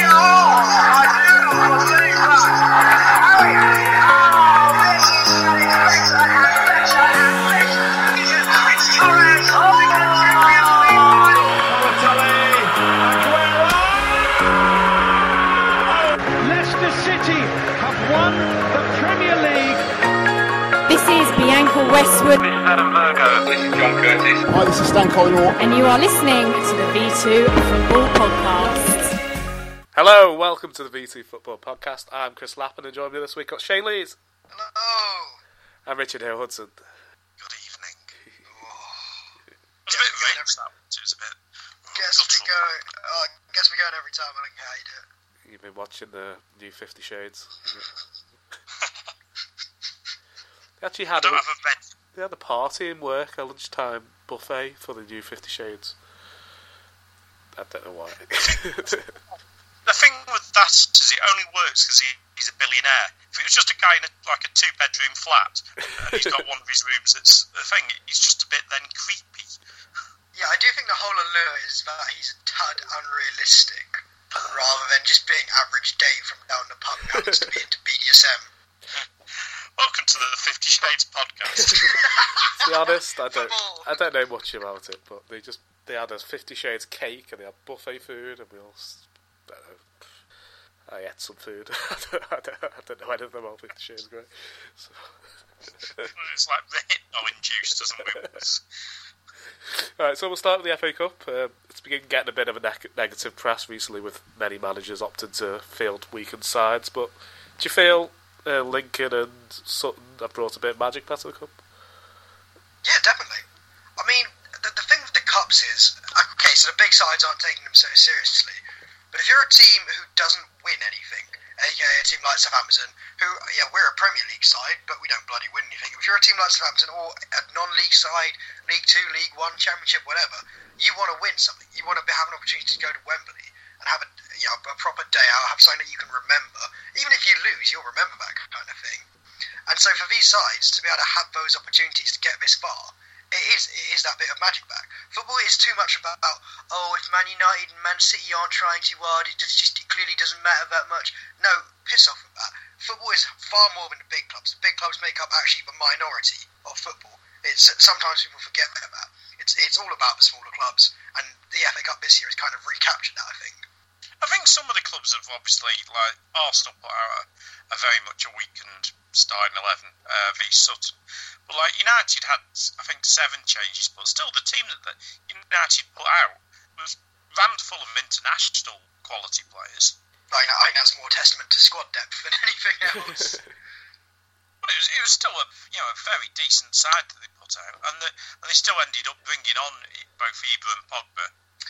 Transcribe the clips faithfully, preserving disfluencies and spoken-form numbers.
Westwood. This is Adam Virgo. This is John Curtis. Hi, this is Stan Collymore. And you are listening to the V two Football Podcast. Hello, welcome to the V two Football Podcast. I'm Chris Lappin, and joining me this week got Shane Lees. Hello. And Richard Hale Hudson. Good evening. Oh. It was a bit rich, that it was a bit... Gets me going. Oh, gets me going every time. I don't care how you do it. You've been watching the new Fifty Shades. They actually had I don't a, have a bed. They had a party in work, a lunchtime buffet for the new Fifty Shades. I don't know why. The thing with that is it only works because he, he's a billionaire. If it was just a guy in a, like a two-bedroom flat and he's got one of his rooms that's the thing, he's just a bit then creepy. Yeah, I do think the whole allure is that he's a tad unrealistic rather than just being average Dave from down the pub who happens to be into B D S M. Welcome to the Fifty Shades podcast. To be honest, I don't, Football. I don't know much about it, but they just they had a Fifty Shades cake and they had buffet food, and we all. I don't know. I ate some food. I, don't, I, don't, I don't know anything about Fifty Shades Grey. So. It's like the Hypno-induced, doesn't it? Alright, so we'll start with the F A Cup. Uh, it's been getting a bit of a ne- negative press recently, with many managers opting to field weakened sides. But do you feel uh, Lincoln and Sutton have brought a bit of magic back to the Cup? Yeah, definitely. I mean, the, the thing with the Cups is, okay, so the big sides aren't taking them so seriously. But if you're a team who doesn't win anything, aka a team like Southampton, who, yeah, we're a Premier League side, but we don't bloody win anything. If you're a team like Southampton or a non-league side, League Two, League One, Championship, whatever, you want to win something. You want to have an opportunity to go to Wembley and have a, you know, a proper day out, have something that you can remember. Even if you lose, you'll remember that kind of thing. And so for these sides to be able to have those opportunities to get this far, It is, it is that bit of magic back. Football is too much about, oh, if Man United and Man City aren't trying too hard, it just, just it clearly doesn't matter that much. No, piss off with that. Football is far more than the big clubs. The big clubs make up actually the minority of football. It's sometimes people forget that. It's it's all about the smaller clubs, and the F A Cup this year has kind of recaptured that, I think. I think some of the clubs have obviously, like Arsenal put out a, a very much a weakened starting eleven uh, v Sutton. But like United had, I think, seven changes, but still the team that the United put out was rammed full of international quality players. I think, I think that's more testament to squad depth than anything else. But it was, it was still a you know a very decent side that they put out, and, the, and they still ended up bringing on both Ibra and Pogba.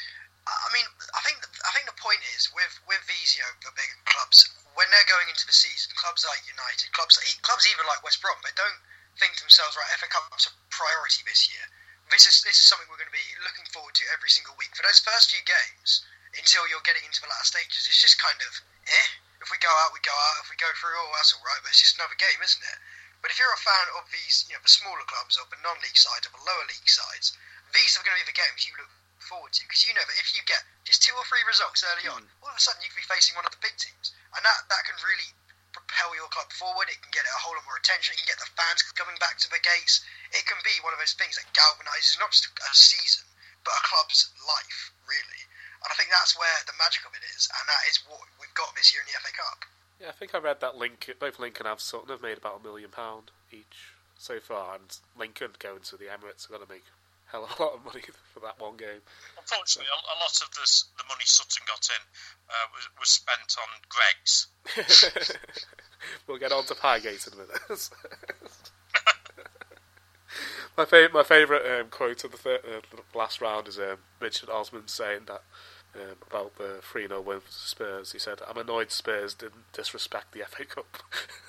I mean, I think I think the point is with with these you know the big clubs, when they're going into the season, clubs like United, clubs clubs even like West Brom, they don't think to themselves, right, F A Cup's a priority this year. This is this is something we're going to be looking forward to every single week. For those first few games, until you're getting into the latter stages, it's just kind of, eh, if we go out, we go out. If we go through, oh, that's all right, but it's just another game, isn't it? But if you're a fan of these, you know, the smaller clubs, or the non-league sides, or the lower league sides, these are going to be the games you look forward to, because you know that if you get just two or three results early on, all of a sudden you could be facing one of the big teams, and that, that can really propel your club forward. It can get a whole lot more attention. It can get the fans coming back to the gates. It can be one of those things that galvanises not just a season, but a club's life, really. And I think that's where the magic of it is, and that is what we've got this year in the F A Cup. Yeah, I think I read that Lincoln, both Lincoln and Sutton have made about a million pound each so far, and Lincoln going to the Emirates are going to make a hell of a lot of money for that one game. Unfortunately, a, a lot of this, the money Sutton got in uh, was, was spent on Greggs. We'll get on to Piegate in a minute. my favorite, my favourite um, quote of the, third, uh, the last round is um, Richard Osman saying that um, about the three nil win for Spurs. He said, "I'm annoyed Spurs didn't disrespect the F A Cup."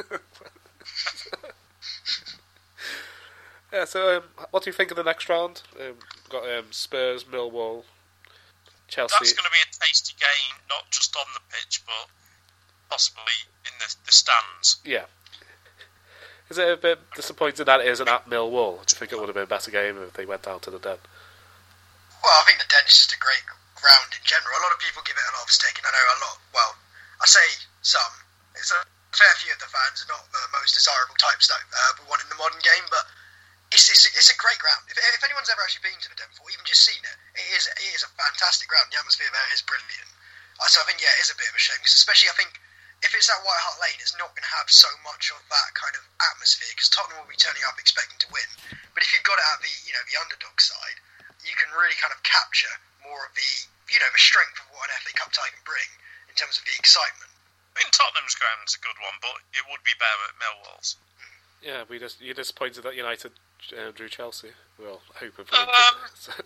Yeah, so um, what do you think of the next round? Um, we've got um, Spurs, Millwall, Chelsea. That's going to be a tasty game, not just on the pitch, but possibly in the, the stands. Yeah. Is it a bit disappointing that it isn't at Millwall? Do you think it would have been a better game if they went down to the Den? Well, I think the Den is just a great ground in general. A lot of people give it a lot of stick, and I know a lot. Well, I say some. It's a fair few of the fans are not the most desirable types that uh, we want in the modern game, but it's it's a, it's a great ground. If, if anyone's ever actually been to the Den before, even just seen it, it is it is a fantastic ground. The atmosphere there is brilliant. Uh, so I think yeah, it is a bit of a shame, because especially I think if it's at White Hart Lane, it's not going to have so much of that kind of atmosphere, because Tottenham will be turning up expecting to win. But if you've got it at the you know the underdog side, you can really kind of capture more of the you know the strength of what an F A Cup tie can bring in terms of the excitement. I mean, Tottenham's ground's a good one, but it would be better at Millwall's. Yeah, we just you're disappointed that United uh, drew Chelsea. Well, hoping for Um, Lincoln.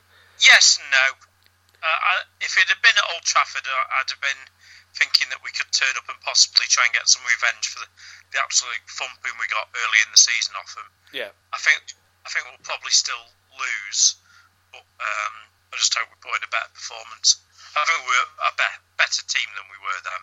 Yes and no. Uh, I, if it had been at Old Trafford, uh, I'd have been thinking that we could turn up and possibly try and get some revenge for the, the absolute thumping we got early in the season off them. Yeah. I think I think we'll probably still lose, but um, I just hope we put in a better performance. I think we're a be- better team than we were then.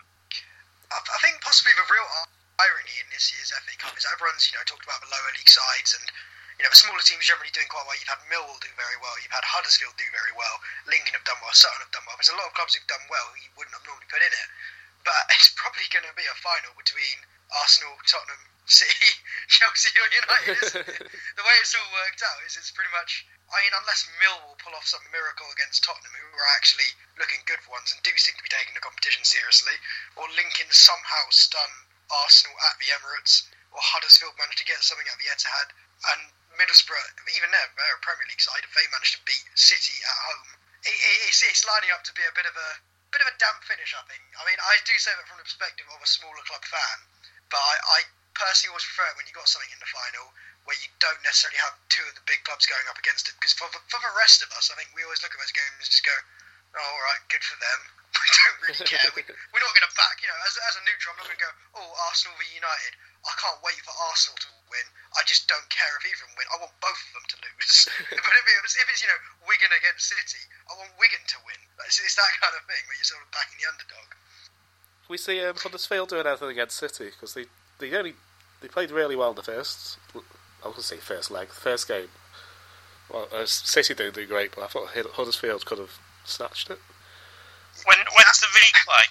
I, I think possibly the real irony in this year's F A Cup is that everyone's you know talked about the lower league sides, and you know the smaller teams generally doing quite well. You've had Millwall do very well, you've had Huddersfield do very well, Lincoln have done well, Sutton have done well. There's a lot of clubs who've done well who you wouldn't have normally put in it, but it's probably going to be a final between Arsenal, Tottenham, City, Chelsea or United. The way it's all worked out is it's pretty much, I mean, unless Millwall pull off some miracle against Tottenham, who are actually looking good for once and do seem to be taking the competition seriously, or Lincoln somehow stun Arsenal at the Emirates, or Huddersfield manage to get something at the Etihad, and Middlesbrough, even there, they're a Premier League side, if they manage to beat City at home, it, it, it's, it's lining up to be a bit of a bit of a damp finish, I think. I mean, I do say that from the perspective of a smaller club fan, but I, I personally always prefer it when you got something in the final where you don't necessarily have two of the big clubs going up against it. Because for the, for the rest of us, I think we always look at those games and just go, oh, all right, good for them. We don't really care. We, we're not going to back, you know, as, as a neutral, I'm not going to go, oh, Arsenal v United. I can't wait for Arsenal to win. I just don't care if either of them win. I want both of them to lose. But if it's, if it's, you know, Wigan against City, I want Wigan to win. It's, it's that kind of thing where you're sort of backing the underdog. We see um, Huddersfield doing anything against City, because they, they only they played really well in the first, I was going to say first leg, the first game. Well, uh, City didn't do great, but I thought Huddersfield could have snatched it. When when's the replay?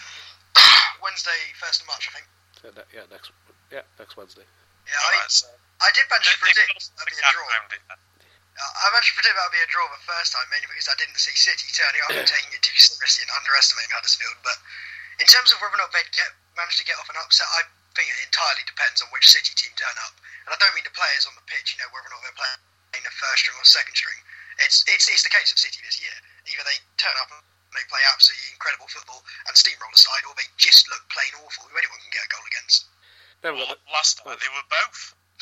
Wednesday, first of March, I think. Yeah, ne- yeah, next yeah next Wednesday. Yeah, I, Alright, so I did manage to they- they predict forced that'd the be a gap draw. round it. Uh, I managed to predict that would be a draw the first time, mainly because I didn't see City turning up and taking it too seriously and underestimating Huddersfield. But in terms of whether or not they'd get, manage to get off an upset, I think it entirely depends on which City team turn up. And I don't mean the players on the pitch, you know, whether or not they're playing the first string or second string. It's it's it's the case of City this year. Either they turn up and they play absolutely incredible football and steamroll aside, or they just look plain awful, who anyone can get a goal against. Then we Well, got the, last time they were both.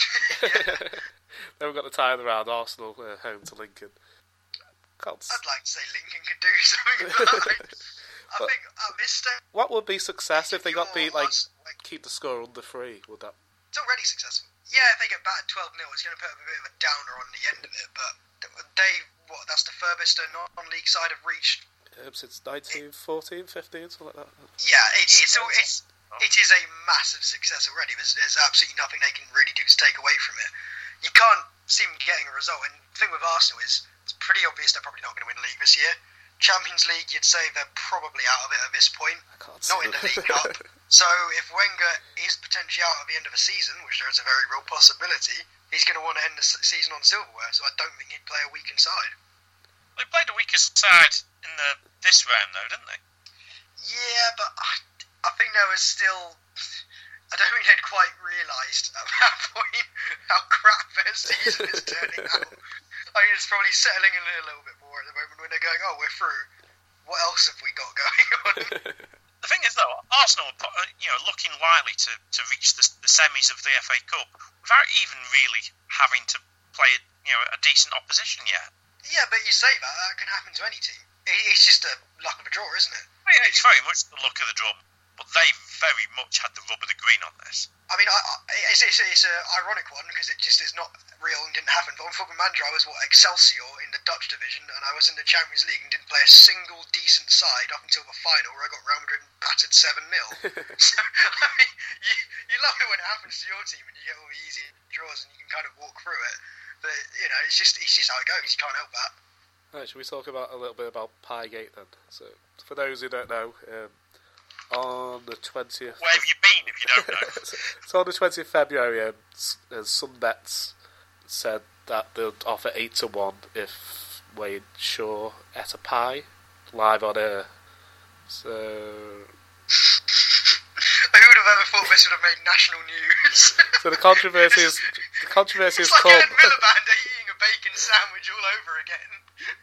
then we got the tie in the round, Arsenal uh, home to Lincoln. Can't s- I'd like to say Lincoln could do something about it. I But- think at this stage, What would be success if they got beat, like, Arsenal, like, keep the score under three? Would that? it's already successful. Yeah, if they get battered twelve nil, it's going to put a bit of a downer on the end of it, but they, what, that's the furthest a non-league side have reached. Um, since nineteen fourteen, fifteen, something like that. Yeah, it, it's, all, it's it is a massive success already. There's, there's absolutely nothing they can really do to take away from it. You can't see them getting a result, and the thing with Arsenal is it's pretty obvious they're probably not going to win the league this year. Champions League, you'd say they're probably out of it at this point. I can't Not see in the it. League Cup. So if Wenger is potentially out at the end of the season, which there is a very real possibility, he's going to want to end the s- season on silverware. So I don't think he'd play a weakened side. They played a weaker side in the this round, though, didn't they? Yeah, but I, I think there was still. I don't think they'd quite realised at that point how crap their season is turning out. I mean, it's probably settling in a little bit more at the moment when they're going, oh, we're through. What else have we got going on? The thing is, though, Arsenal are po- you know looking likely to, to reach the, the semis of the F A Cup without even really having to play you know a decent opposition yet. Yeah, but you say that, that can happen to any team. It, it's just a luck of a draw, isn't it? Well, yeah, it's very much the luck of the draw, but they very much had the rub of the green on this. I mean, I, I, it's, it's, it's an ironic one because it just is not real and didn't happen. But on Football Manager, I was, what, Excelsior in the Dutch division, and I was in the Champions League and didn't play a single decent side up until the final where I got Real Madrid battered seven nil. So, I mean, you, you love it when it happens to your team and you get all the easy draws and you can kind of walk through it. But, you know, it's just it's just how it goes. You can't help that. Right, should we talk about a little bit about Piegate then? So, for those who don't know, um, on the twentieth... Where have you been if you don't know? So on the twentieth of February, um, Sunbets said that they'll offer eight to one if Wayne Shaw ate a pie live on air. So... Who would have ever thought this would have made national news? So the controversy is... The controversy it's has like come... Ed Miliband eating a bacon sandwich all over again.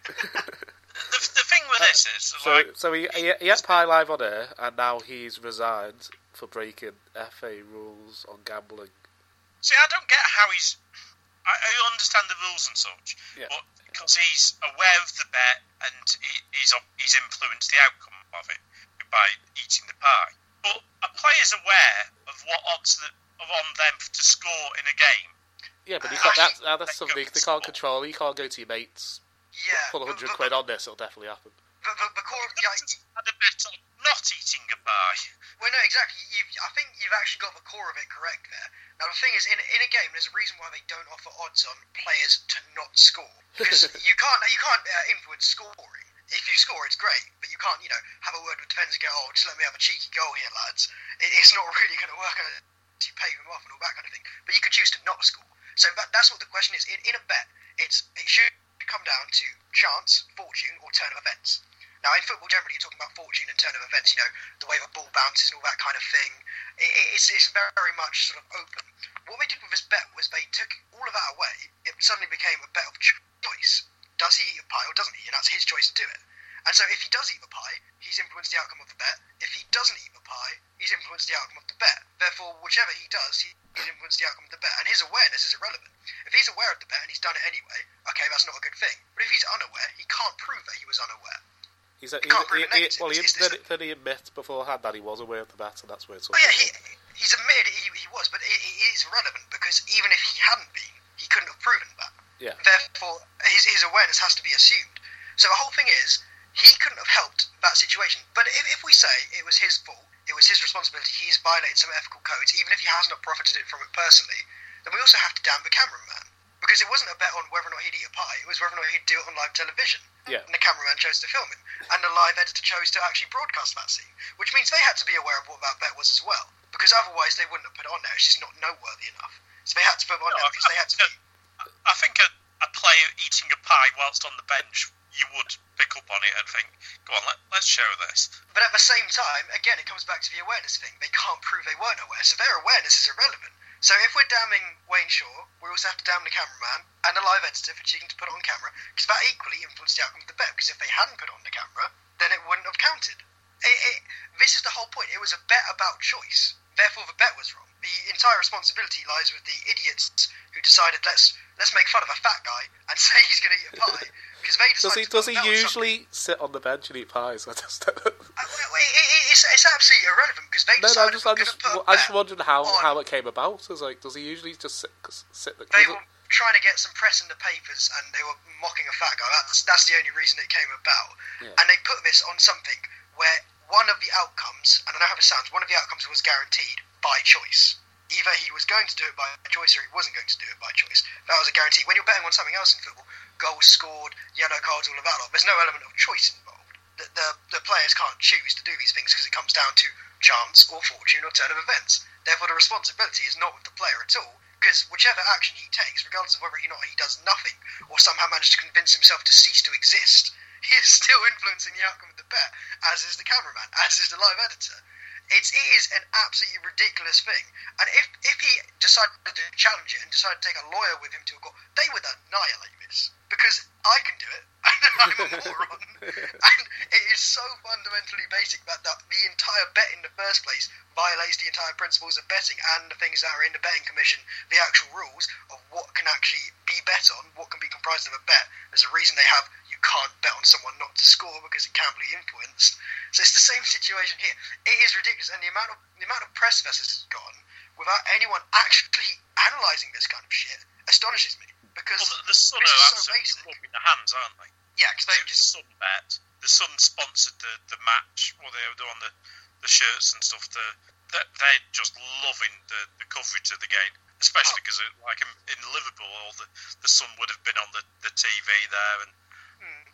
the, the thing with this is, So, like, so he, he, he ate pie live on air, and now he's resigned for breaking F A rules on gambling. see, I don't get how he's. I, I understand the rules and such, Yeah. but because he's aware of the bet and he, he's he's influenced the outcome of it by eating the pie. But a player's aware of what odds that are on them to score in a game. Yeah, but he Uh, can't, that's, actually, that's they something go they for can't sport. control. You can't go to your mates, Yeah. pull a but- hundred but- quid on this, it'll definitely happen. But, but, but core, yeah, Had a bet on not eating a pie. well, no, exactly. You've, I think you've actually got the core of it correct there. Now, the thing is, in, in a game, there's a reason why they don't offer odds on players to not score. Because you can't you can't uh, influence scoring. If you score, it's great, but you can't, you know, have a word with defence and go, oh, just let me have a cheeky goal here, lads. It, it's not really going to work unless you pay them off and all that kind of thing. But you could choose to not score. So that, that's what the question is. In, in a bet, it's it should come down to chance, fortune, or turn of events. Now, in football, generally, you're talking about fortune and turn of events, you know, the way the ball bounces and all that kind of thing. It, it's, it's very much sort of open. What they did with this bet was they took all of that away. It suddenly became a bet of choice. Does he eat a pie or doesn't he? And that's his choice to do it. And so if he does eat the pie, he's influenced the outcome of the bet. If he doesn't eat the pie, he's influenced the outcome of the bet. Therefore, whichever he does, he's influenced the outcome of the bet. And his awareness is irrelevant. If he's aware of the bet and he's done it anyway, okay, that's not a good thing. But if he's unaware, he can't prove that he was unaware. He's a, You can't he, prove a he, negative. well, he, It's- it's- did, did he admit beforehand that he was aware of the bet, and that's where it's all Oh yeah, goes he, on. he's admitted he, he was, but it, it is irrelevant because even if he hadn't been, he couldn't have proven that. Yeah. Therefore, his, his awareness has to be assumed. So the whole thing is, he couldn't have helped that situation. But if, if we say it was his fault, it was his responsibility, he's violated some ethical codes, even if he has not profited it from it personally, then we also have to damn the cameraman. Because it wasn't a bet on whether or not he'd eat a pie, it was whether or not he'd do it on live television. Yeah. And the cameraman chose to film him. And the live editor chose to actually broadcast that scene. Which means they had to be aware of what that bet was as well. Because otherwise they wouldn't have put it on there, it's just not noteworthy enough. So they had to put it on No, there I- because they had to be... I think a, a player eating a pie whilst on the bench, you would pick up on it and think, go on, let, let's show this. But at the same time, again, it comes back to the awareness thing. They can't prove they weren't aware, so their awareness is irrelevant. So if we're damning Wayne Shaw, we also have to damn the cameraman and the live editor for cheating to put it on camera, because that equally influenced the outcome of the bet, because if they hadn't put it on the camera, then it wouldn't have counted. It, it, this is the whole point. It was a bet about choice. Therefore, the bet was wrong. The entire responsibility lies with the idiots who decided, let's let's make fun of a fat guy and say he's going to eat a pie. Because they Does he decided to does put he a bet on usually sit on the bench and eat pies? I just don't know. something. Uh, well, it, it, it's, it's absolutely irrelevant because they No, no, I'm decided just, we're I'm going just, to put a I just bet wondered how, on- how it came about. I was like, does he usually just sit sit? The, They does were it- trying to get some press in the papers and they were mocking a fat guy. That's, that's the only reason it came about. Yeah. And they put this on something where one of the outcomes, and I know how it sounds, one of the outcomes was guaranteed by choice. Either he was going to do it by choice or he wasn't going to do it by choice. That was a guarantee. When you're betting on something else in football, goals scored, yellow cards, all of that lot, there's no element of choice involved. The, the, the players can't choose to do these things because it comes down to chance or fortune or turn of events. Therefore, the responsibility is not with the player at all, because whichever action he takes, regardless of whether or not he does nothing or somehow manages to convince himself to cease to exist, he is still influencing the outcome of the bet, as is the cameraman, as is the live editor. It's, it is an absolutely ridiculous thing. And if, if he decided to challenge it and decided to take a lawyer with him to a court, they would annihilate this. Because I can do it, and I'm a moron. And it is so fundamentally basic that the, the entire bet in the first place violates the entire principles of betting and the things that are in the betting commission, the actual rules of what can actually be bet on, what can be comprised of a bet. There's a reason they have you can't bet on someone not to score because it can be influenced. So it's the same situation here. It is ridiculous, and the amount of the amount of press this has gone without anyone actually analysing this kind of shit astonishes me. Because Well, the, the Sun this are is so absolutely basic. rubbing their hands, aren't they? Yeah, because they The just Sun bet. The Sun sponsored the, the match, or they were on the, the shirts and stuff. The, the, they're just loving the, the coverage of the game, especially because, like in, in Liverpool, all the, the Sun would have been on the, the T V there. And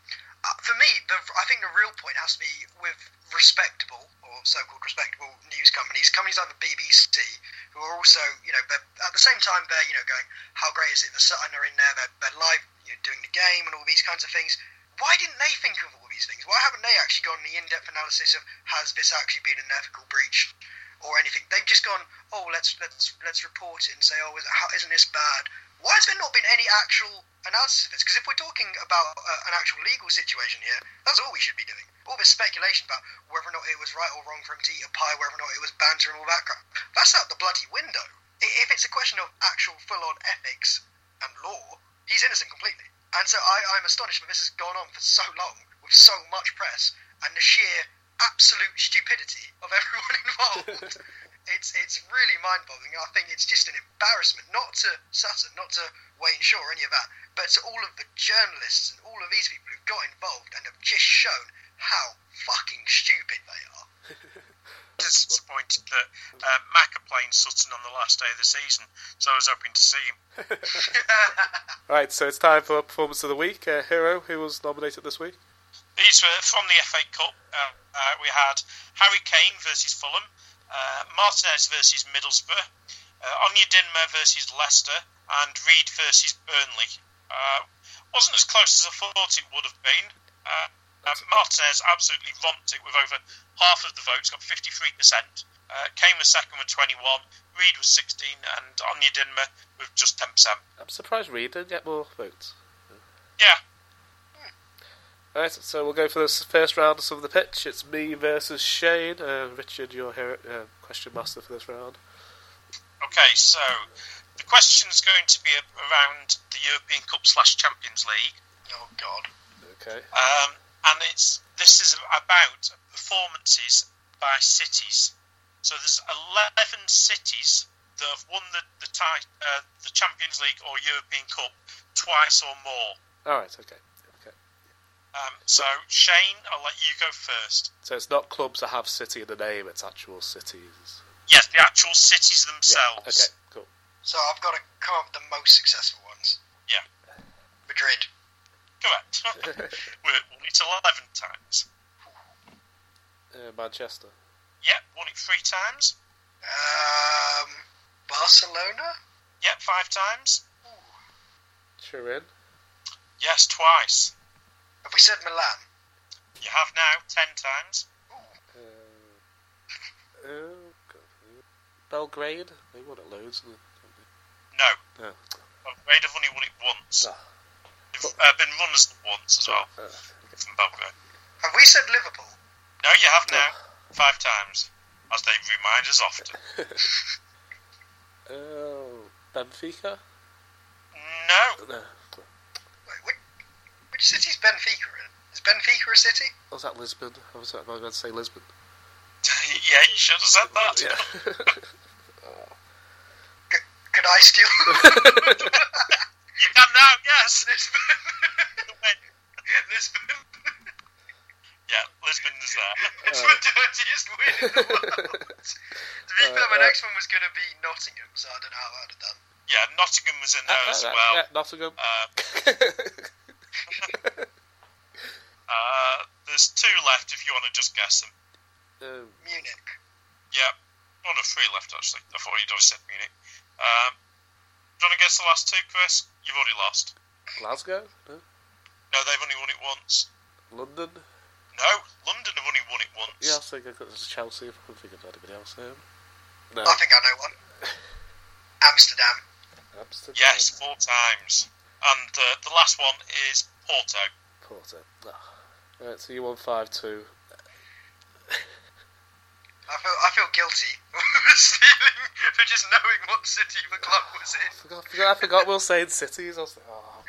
uh, for me, the, I think the real point has to be with respectable, or so-called respectable news companies, companies like the B B C, who are also, you know, they're, at the same time they're, you know, going, how great is it that Sutton are in there, they're, they're live, you know, doing the game and all these kinds of things. Why didn't they think of all these things? Why haven't they actually gone the in-depth analysis of, has this actually been an ethical breach or anything? They've just gone, oh, let's let's let's report it and say, oh, is it, how, isn't this bad? Why has there not been any actual analysis of this? Because if we're talking about uh, an actual legal situation here, that's all we should be doing. All this speculation about whether or not it was right or wrong for him to eat a pie, whether or not it was banter and all that crap, that's out the bloody window. If it's a question of actual full-on ethics and law, he's innocent completely. And so I, I'm astonished that this has gone on for so long, with so much press, and the sheer absolute stupidity of everyone involved. It's it's really mind-boggling. I think it's just an embarrassment, not to Sutton, not to Wayne Shaw or any of that, but to all of the journalists and all of these people who got involved and have just shown how fucking stupid they are. Disappointed that uh, Mac are playing Sutton on the last day of the season, so I was hoping to see him. Right, so it's time for Performance of the Week. Uh, Hero, who was nominated this week? These were from the F A Cup. Uh, uh, we had Harry Kane versus Fulham, uh, Martinez versus Middlesbrough, uh, Onyedinma versus Leicester, and Reed versus Burnley. Uh, wasn't as close as I thought it would have been. Uh, uh, Martinez absolutely romped it with over half of the votes, got fifty-three percent. Uh, Kane was second with twenty-one, Reed was sixteen, and Onyedinma with just ten percent. I'm surprised Reed didn't get more votes. Yeah. Alright, so we'll go for this first round of some of the pitch. It's me versus Shane. Uh, Richard, you're here, uh, question master for this round. Okay, so the question's going to be around the European Cup slash Champions League. Oh, God. Okay. Um, and it's this is about performances by cities. So there's eleven cities that have won the the, tie, uh, the Champions League or European Cup twice or more. Alright, okay. okay. Um, so, Shane, I'll let you go first. So it's not clubs that have city in the name, it's actual cities. Yes, the actual cities themselves. Yeah, okay, cool. So I've got to come up with the most successful ones. Yeah. Madrid. Correct. We're won it eleven times. Uh, Manchester. Yep, won it three times. Um, Barcelona? Yep, five times. Turin. Yes, twice. Have we said Milan? You have now ten times. Uh, oh, God. Belgrade? They won it loads. Didn't they? No. Oh. Belgrade have only won it once. Ah. They've uh, been run as once as well Uh, from Belgrade. Have we said Liverpool? No, you have now. Five times. As they remind us often. oh, Benfica? No. No. Wait, which, which city's Benfica in? Is Benfica a city? Was that Lisbon? I was, I was going to say Lisbon. Yeah, you should have said that. Yeah. C- could I steal? You can now, yes. Lisbon. Wait. Lisbon. Yeah, Lisbon is there. It's Uh, the dirtiest win in the world. To be Uh, fair, my uh, newas was going to be Nottingham, so I don't know how I'd have done. Yeah, Nottingham was in there Uh, as uh, well. Yeah, Nottingham. Uh, uh, there's two left if you want to just guess them. um, Munich. Yeah, one of three left actually. I thought you'd already said Munich. Um, do you want to guess the last two, Chris? You've already lost. Glasgow? No. No, they've only won it once. London? No, London have only won it once. Yeah, I think I got this Chelsea. I couldn't think of anybody else there. No. I think I know one. Amsterdam. Amsterdam. Yes, four times. And uh, the last one is Porto. Porto. Oh. Right, so you won five two. I feel I feel guilty for stealing, for just knowing what city the club was I in. forgot, I forgot, I forgot we were saying cities. I was like, oh.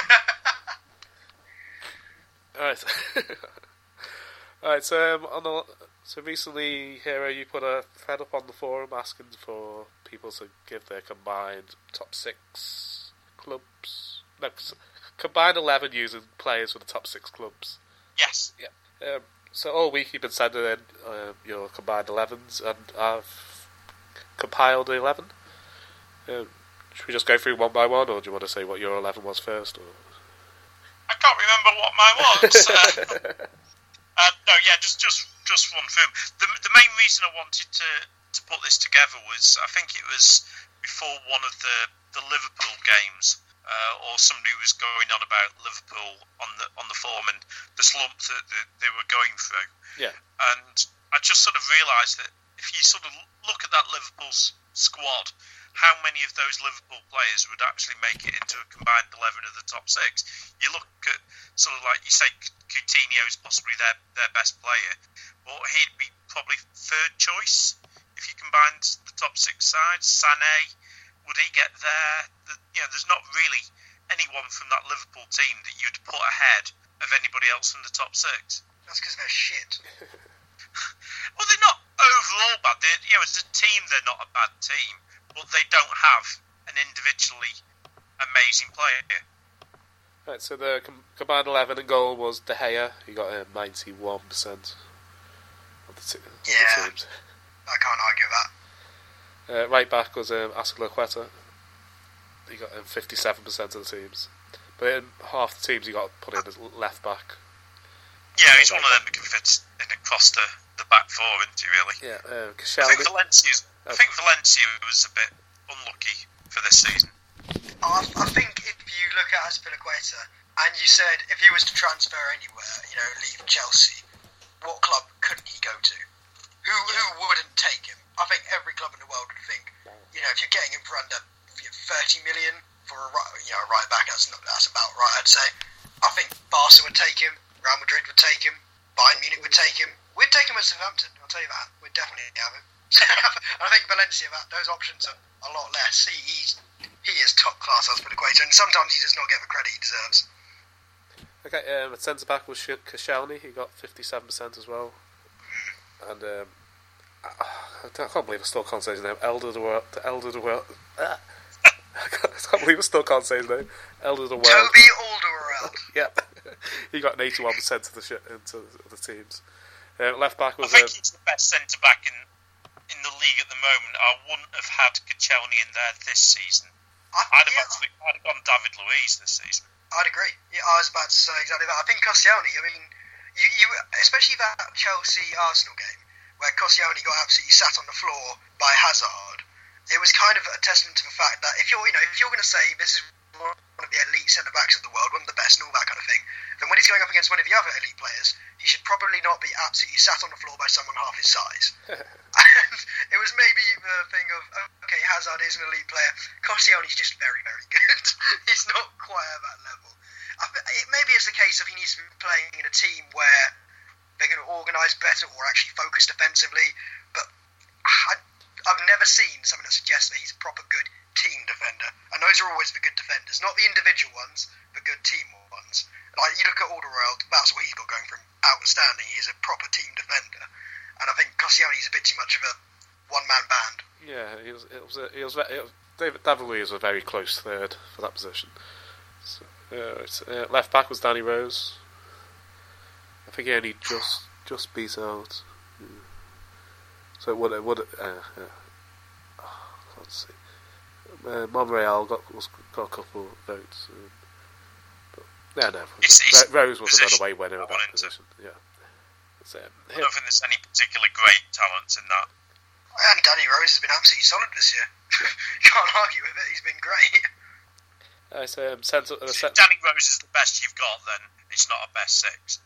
Alright. Alright, so, um, on the, so recently, Hero, you put a thread up on the forum asking for people to give their combined top six clubs. No, combined eleven using players for the top six clubs. Yes. Yeah. Um, so all week you've been sending in um, your combined elevens, and I've compiled the eleven. Um, should we just go through one by one, or do you want to say what your eleven was first? Or I can't remember what mine was. uh, uh, no, yeah, just just just run through. The the main reason I wanted to, to put this together was I think it was before one of the, the Liverpool games, uh, or somebody was going on about Liverpool on the on the form and the slump that, that they were going through. Yeah. And I just sort of realised that if you sort of look at that Liverpool squad, how many of those Liverpool players would actually make it into a combined eleven of the top six? You look at sort of like you say, Coutinho is possibly their, their best player, but he'd be probably third choice if you combined the top six sides. Sané, would he get there? The, you know, there's not really anyone from that Liverpool team that you'd put ahead of anybody else in the top six. That's because they're shit. Well, they're not overall bad. They're, you know, as a team, they're not a bad team. But they don't have an individually amazing player. Right, so the com- combined eleven and goal was De Gea. He got uh, ninety-one percent of the, t- yeah, of the teams. I can't argue with that. Uh, right back was um, Azpilicueta. He got um, fifty-seven percent of the teams. But in half the teams he got put in as left back. Yeah, he's one of them that can fit in across the, the back four, isn't he, really? Yeah, uh, I think Valencia's... I think Valencia was a bit unlucky for this season. I, I think if you look at Azpilicueta and you said if he was to transfer anywhere, you know, leave Chelsea, what club couldn't he go to? Who who wouldn't take him? I think every club in the world would think, you know, if you're getting him for under thirty million for a right, you know, right back, that's not that's about right, I'd say. I think Barca would take him, Real Madrid would take him, Bayern Munich would take him. We'd take him at Southampton, I'll tell you that. We'd definitely have him. I think Valencia, that those options are a lot less. He he's, he is top class Azpilicueta, and sometimes he does not get the credit he deserves. Okay, um, at centre back was Koscielny. He got fifty-seven percent as well. And um, I, I can't believe I still can't say his name. Elder the World. Elder the World. Ah. I can't believe I still can't say his name. Elder the World. Toby Alderweireld. Yep. He got an eighty-one percent of the shit into the teams. Uh, left back was. I think um, he's the best centre back in. in the league at the moment. I wouldn't have had Koscielny in there this season. I, I'd have yeah, actually I'd have gone David Luiz this season. I'd agree. Yeah, I was about to say exactly that. I think Koscielny, I mean, you, you especially that Chelsea-Arsenal game, where Koscielny got absolutely sat on the floor by Hazard, it was kind of a testament to the fact that if you're, you know, if you're going to say this is one of the elite centre-backs of the world, one of the best and all that kind of thing, then when he's going up against one of the other elite players, he should probably not be absolutely sat on the floor by someone half his size. And it was maybe the thing of, okay, Hazard is an elite player. Koscielny's just very, very good. He's not quite at that level. I, it, maybe it's a case of he needs to be playing in a team where they're going to organise better or actually focus defensively. But I, I've never seen something that suggests that he's a proper good team defender. And those are always the good defenders. Not the individual ones, but good team ones. Like, you look at Alderweireld, that's what he's got going for him. Outstanding. He is a proper team defender. And I think Koscielny's a bit too much of a one-man band. Yeah, he was. It was. A, he was. It was David David Luiz was a very close third for that position. So, uh, it's, uh, left back was Danny Rose. I think he only just just beat out. Yeah. So it would it would. Uh, yeah. Oh, let's see. Uh, Monreal got was, got a couple of votes. Uh, but, yeah, no. It's, it's Rose was position. another way winner in that position. Yeah. So, um, I don't think there's any particularly great talents in that. And Danny Rose has been absolutely solid this year. You can't argue with it. He's been great. I say, um, centre, uh, If centre, Danny Rose is the best you've got, then it's not a best six.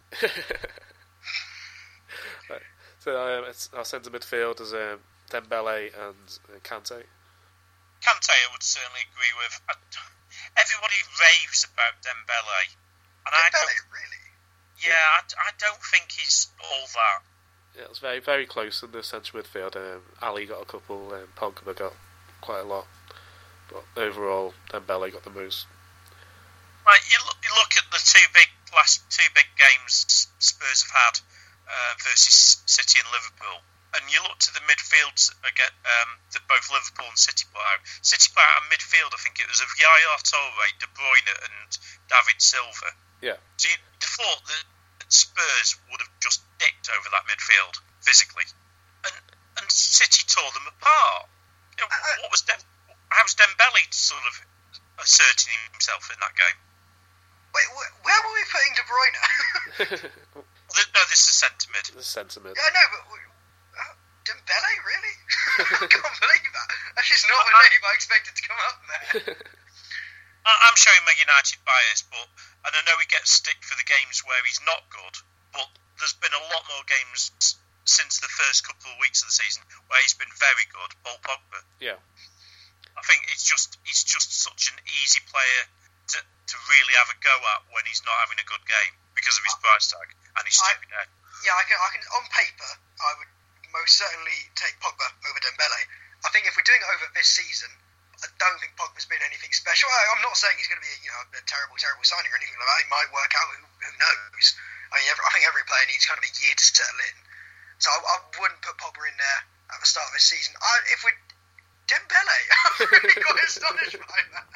right. So um, it's our centre midfield is um, Dembele and uh, Kante. Kante, I would certainly agree with. I, everybody raves about Dembele, and I Dembele, don't. really? Yeah, I, I don't think he's all that. Yeah, it was very, very close in the centre midfield. Um, Ali got a couple, um, Pogba got quite a lot, but overall, Dembele got the most. Right, you look, you look at the two big last two big games Spurs have had uh, versus City and Liverpool, and you looked at the midfields again um, that both Liverpool and City put out. City put out a midfield, I think it was of Yaya Toure, De Bruyne, and David Silva. Yeah. So you thought that Spurs would have just dicked over that midfield physically, and and City tore them apart. You know, what was Dem- how was Dembele sort of asserting himself in that game? Wait, wh- where were we putting De Bruyne? No, this is centre mid. This is centre mid. Yeah, no, but uh, Dembele, really? I can't believe that. That's just not the name I expected to come up there. I- I'm showing my United bias, but and I know he gets stick for the games where he's not good, but there's been a lot more games since the first couple of weeks of the season where he's been very good. Paul Pogba. Yeah. I think it's just he's just such an easy player to, to really have a go at when he's not having a good game because of his price tag and his stupid head. Yeah, I can, I can. On paper, I would most certainly take Pogba over Dembele. I think if we're doing it over this season, I don't think Pogba's been anything special. I, I'm not saying he's going to be, you know, a terrible, terrible signing or anything like that. He might work out. Who, who knows? I mean, every, I think every player needs kind of a year to settle in. So I, I wouldn't put Pogba in there at the start of this season. I, if we Dembele, I'm really quite astonished by that.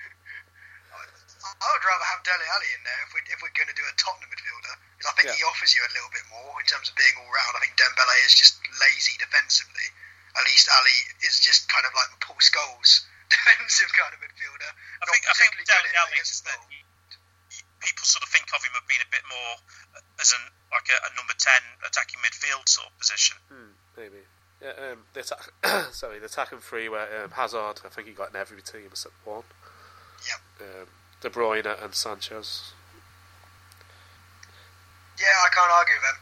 I would rather have Dele Alli in there if we're, if we're going to do a Tottenham midfielder, because I think Yeah. he offers you a little bit more in terms of being all round. I think Dembele is just lazy defensively. At least Ali is just kind of like Paul Scholes defensive kind of midfielder. I think I think particularly Dele good Alli against is the that ball. he, he- people sort of think of him as being a bit more as an like a, a number ten attacking midfield sort of position. Hmm, maybe. Yeah, um, the attack, sorry, the attacking three where um, Hazard, I think he got in every team except one. Yep. Um, De Bruyne and Sanchez. Yeah, I can't argue with them.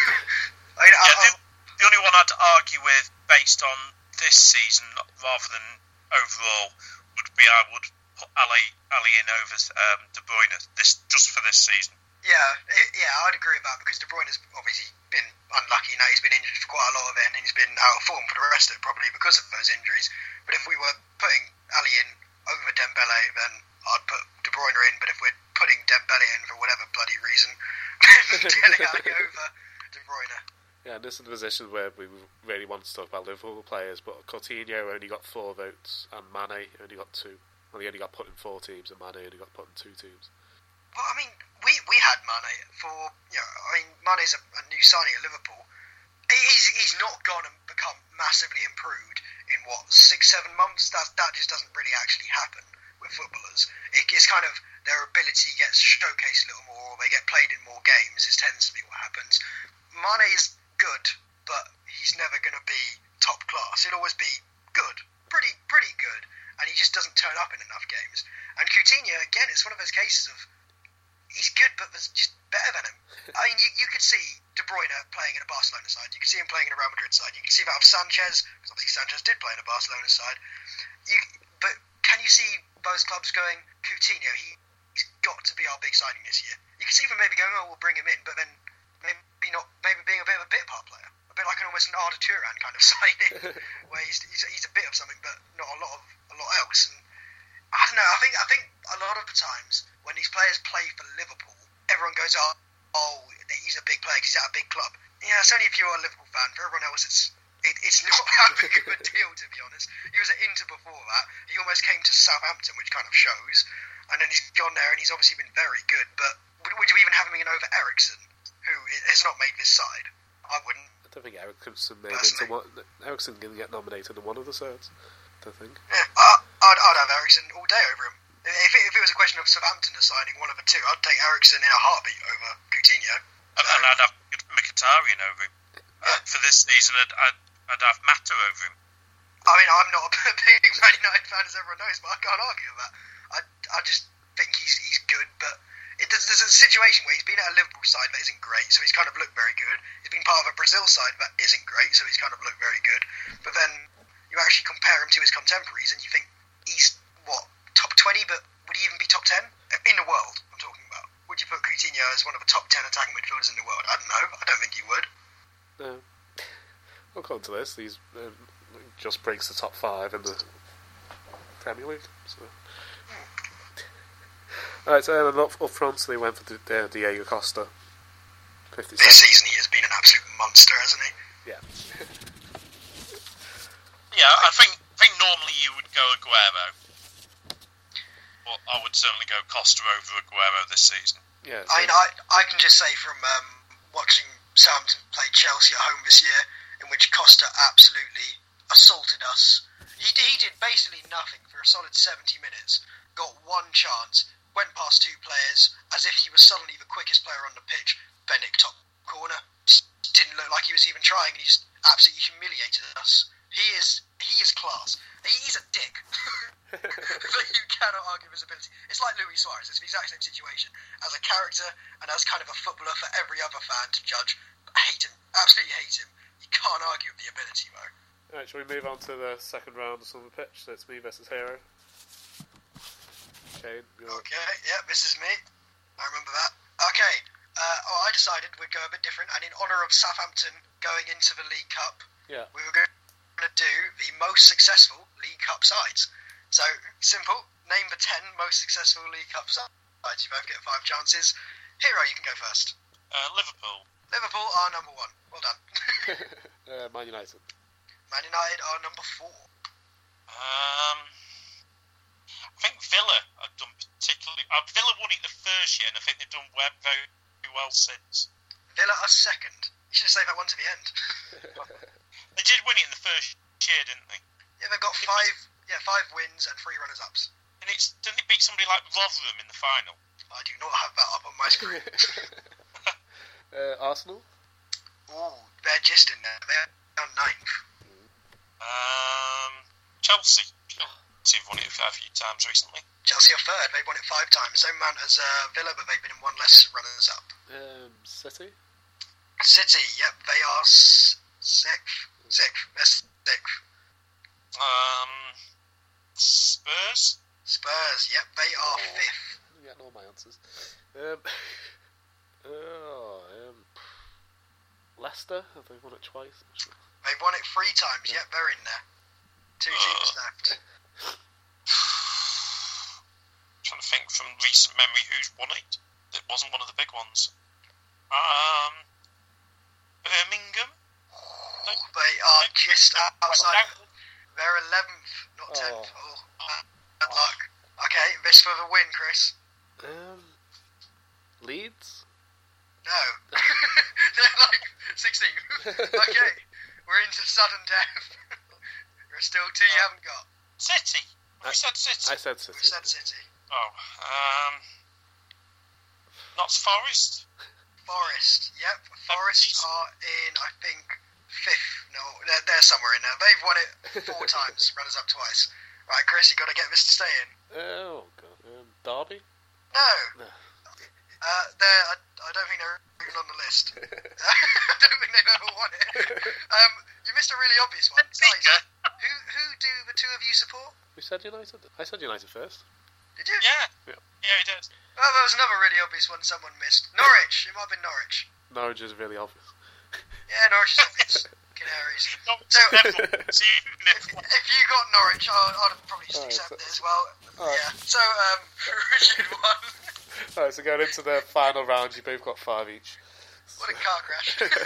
I mean, Yeah, I, the, the only one I'd argue with based on this season rather than overall would be I would put Ali Ali in over um, De Bruyne this just for this season. Yeah, it, yeah, I'd agree with that because De Bruyne has obviously been unlucky now. He's been injured for quite a lot of it, and he's been out of form for the rest of it, probably because of those injuries. But if we were putting Ali in over Dembele, then I'd put De Bruyne in. But if we're putting Dembele in for whatever bloody reason, then Dele Alli over De Bruyne. Yeah, and this is the position where we really want to talk about Liverpool players, but Coutinho only got four votes, and Mane only got two. Well, he only got put in four teams, and Mane only got put in two teams. Well, I mean, we, we had Mane for, you know, I mean, Mane's a, a new signing at Liverpool. He's he's not gone and become massively improved in, what, six, seven months? That, that just doesn't really actually happen with footballers. It, it's kind of their ability gets showcased a little more, or they get played in more games. It tends to be what happens. Mane is good, but he's never going to be top class. He'll always be good, pretty pretty good, and he just doesn't turn up in enough games. And Coutinho, again, it's one of those cases of he's good, but there's just better than him. I mean, you, you could see De Bruyne playing in a Barcelona side. You could see him playing in a Real Madrid side. You can see that with Sanchez, because obviously Sanchez did play in a Barcelona side. You, but can you see those clubs going, Coutinho, he, he's got to be our big signing this year? You can see them maybe going, oh, we'll bring him in, but then maybe not, maybe being a bit of a bit part player. A bit like an almost an Arda Turan kind of signing, where he's, he's he's a bit of something, but not a lot of a lot else. And I don't know. I think I think a lot of the times when these players play for Liverpool, everyone goes, "Oh, oh, he's a big player. 'Cause he's at a big club." Yeah, it's only if you're a Liverpool fan. For everyone else, it's it, it's not that big of a deal, to be honest. He was at Inter before that. He almost came to Southampton, which kind of shows. And then he's gone there, and he's obviously been very good. But would, would you even have him in over Eriksen, who has not made this side? I wouldn't. I don't think Eriksen made into one. Eriksen didn't get nominated in one of the sides. I don't think. Yeah, I, I'd, I'd have Eriksen all day over him. If it, if it was a question of Southampton deciding one of the two, I'd take Eriksen in a heartbeat over Coutinho. And, and I'd have Mkhitaryan over him. Uh, for this season, I'd, I'd, I'd have Mata over him. I mean, I'm not a big Man United fan, as everyone knows, but I can't argue with that. I, I just think he's he's good, but it, there's, there's a situation where he's been at a Liverpool side that isn't great, so he's kind of looked very good. He's been part of a Brazil side that isn't great, so he's kind of looked very good. But then you actually compare him to his contemporaries, and you think he's, what, top twenty, but would he even be top ten? In the world, I'm talking about. Would you put Coutinho as one of the top ten attacking midfielders in the world? I don't know. I don't think you would. No. According to this, he's um, just breaks the top five in the Premier League. So. Alright, so um, up, up front they went for the, uh, Diego Costa. This season he has been an absolute monster, hasn't he? Yeah. Yeah, I think I think normally you would go Aguero, but I would certainly go Costa over Aguero this season. Yeah. I mean, I, I can just say from um, watching Southampton play Chelsea at home this year, in which Costa absolutely assaulted us. He did, he did basically nothing for a solid seventy minutes, got one chance, went past two players as if he was suddenly the quickest player on the pitch. Bennett top corner. Just didn't look like he was even trying, and he just absolutely humiliated us. He is he is class. He's a dick. But you cannot argue his ability. It's like Luis Suarez. It's the exact same situation. As a character and as kind of a footballer for every other fan to judge. I hate him. Absolutely hate him. You can't argue with the ability, though. Alright, shall we move on to the second round of Silver Pitch? So it's me versus Hero. Shane, you're... Okay, yeah, this is me. I remember that. Okay, uh, oh, I decided we'd go a bit different, and in honour of Southampton going into the League Cup, yeah. we were going to do the most successful League Cup sides. So, simple, name the ten most successful League Cup sides. You both get five chances. Hero, you can go first. Uh, Liverpool. Liverpool are number one. Well done. uh, Man United. Man United are number four. Um, I think Villa have done particularly... Uh, Villa won it the first year, and I think they've done well, very well since. Villa are second. You should have saved that one to the end. They did win it in the first year, didn't they? Yeah, they've got five yeah, five wins and three runners-ups. And it's didn't they beat somebody like Rotherham in the final? I do not have that up on my screen. uh, Arsenal? Ooh, they're just in there. They're ninth. Um, Chelsea. Chelsea have won it a few times recently. Chelsea are third. They've won it five times. Same amount as uh, Villa, but they've been in one less runners-up. Um, City? City, yep, they are s- sixth. Sixth. They're sixth. Um, Spurs? Spurs, yep, they are Oh. fifth. I'm getting all my answers. Um, oh, um, Leicester? Have they won it twice? They've won it three times, yep, they're in there. Two teams Uh. left. Trying to think from recent memory who's won it. It wasn't one of the big ones. Um, Birmingham? They are just outside. Oh, They're eleventh, not tenth. Oh. Oh, bad, bad luck. Okay, this for the win, Chris. Um, Leeds? No. They're like sixteen. Okay, we're into sudden death. There are still two you haven't got. City. We said City. I said City. We've said City. Oh, um, Notts Forest. Forest, yep. Forest are in, I think, fifth. No, they're, they're somewhere in there. They've won it four times, runners up twice. Right, Chris, you've got to get this to stay in. Oh, God. Um, Derby? No. No. Uh, they're, I, I don't think they're even on the list. I don't think they've ever won it. Um, you missed a really obvious one. Guys, Benfica. who, who do the two of you support? We said United? I said United first. Did you? Yeah. Yeah. Yeah, he did. Oh, there was another really obvious one someone missed. Norwich. It might have been Norwich. Norwich is really obvious. Yeah, Norwich is obvious. Canaries. Not So, everyone. See, even if- if you got Norwich, I'd, I'd probably just Alright, accept so- it as well. Alright. Yeah. So, um, Richard won. Alright, so going into the final round, you both got five each. What a car crash.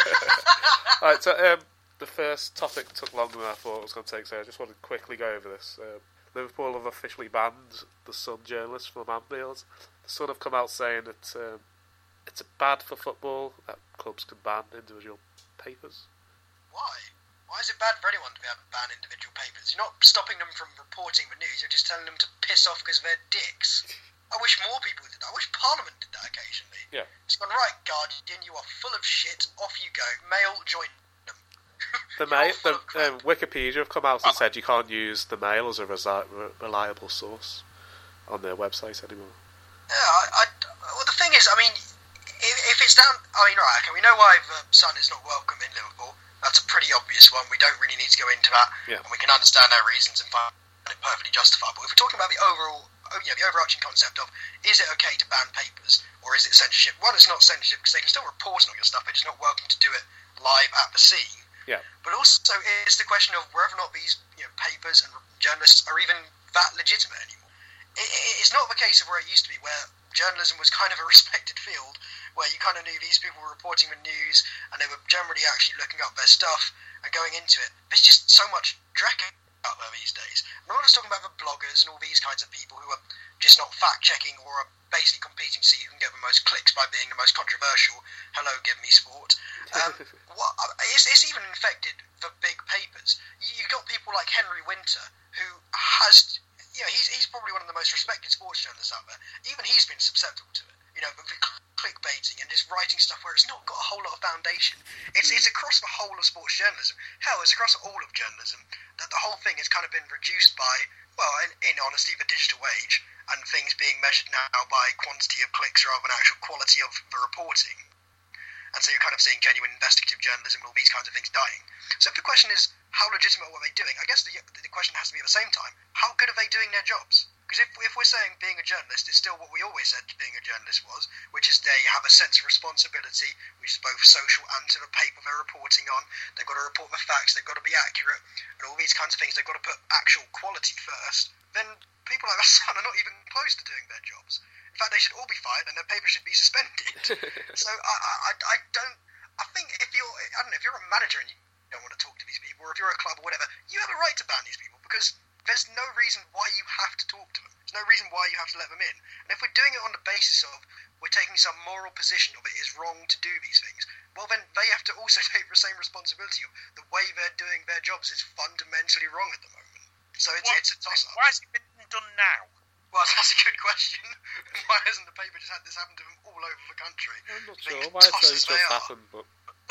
Alright, so um, the first topic took longer than I thought it was going to take, so I just want to quickly go over this. Um, Liverpool have officially banned the Sun journalists from Anfield. The Sun have come out saying that um, it's bad for football that clubs can ban individual papers. Why? Why is it bad for anyone to be able to ban individual papers? You're not stopping them from reporting the news, you're just telling them to piss off because they're dicks. I wish more people did that. I wish Parliament did that occasionally. Yeah. It's gone, right, Guardian, you are full of shit, off you go. Mail, join them. The You're all mail, full the of crap. um, Wikipedia have come out and said you can't use the Mail as a resi- re- reliable source on their website anymore. Yeah, I, I, well, the thing is, I mean, if, if it's down, I mean, right, okay, we know why the Sun is not welcome in Liverpool. That's a pretty obvious one. We don't really need to go into that, Yeah. and we can understand their reasons and find it perfectly justifiable. If we're talking about the overall, oh, yeah, the overarching concept of is it okay to ban papers or is it censorship? One, it's not censorship because they can still report on all your stuff. They're just not welcome to do it live at the scene. Yeah. But also, it's the question of whether or not these you know, papers and journalists are even that legitimate anymore. It, it, it's not the case of where it used to be, where journalism was kind of a respected field, where you kind of knew these people were reporting the news and they were generally actually looking up their stuff and going into it. There's just so much dreck out there these days. And I'm not just talking about the bloggers and all these kinds of people who are just not fact-checking or are basically competing to see who can get the most clicks by being the most controversial. Hello, give me sport. Um, what, it's, it's even infected the big papers. You've got people like Henry Winter, who has you know, he's he's probably one of the most respected sports journalists out there. Even he's been susceptible to it. You know, with clickbaiting and just writing stuff where it's not got a whole lot of foundation. It's it's across the whole of sports journalism. Hell, it's across all of journalism. That the whole thing has kind of been reduced by, well, in, in honesty, the digital age, and things being measured now by quantity of clicks rather than actual quality of the reporting. And so you're kind of seeing genuine investigative journalism and all these kinds of things dying. So if the question is, how legitimate were they doing? I guess the, the question has to be at the same time, how good are they doing their jobs? Because if, if we're saying being a journalist is still what we always said being a journalist was, which is they have a sense of responsibility, which is both social and to the paper they're reporting on. They've got to report the facts, they've got to be accurate, and all these kinds of things. They've got to put actual quality first. Then people like the Sun are not even close to doing their jobs. In fact, they should all be fired and their paper should be suspended. So I, I, I don't. I think if you're, I don't know, if you're a manager and you don't want to talk to these people, or if you're a club or whatever, you have a right to ban these people because there's no reason why you have to talk to them. There's no reason why you have to let them in. And if we're doing it on the basis of we're taking some moral position of it is wrong to do these things, well then they have to also take the same responsibility of the way they're doing their jobs is fundamentally wrong at the moment. So it's, what, it's a toss-up. Why has it been done now? Well, that's a good question. Why hasn't the paper just had this happen to them all over the country? I'm not Being sure why it's tossed only as just they are. happened, but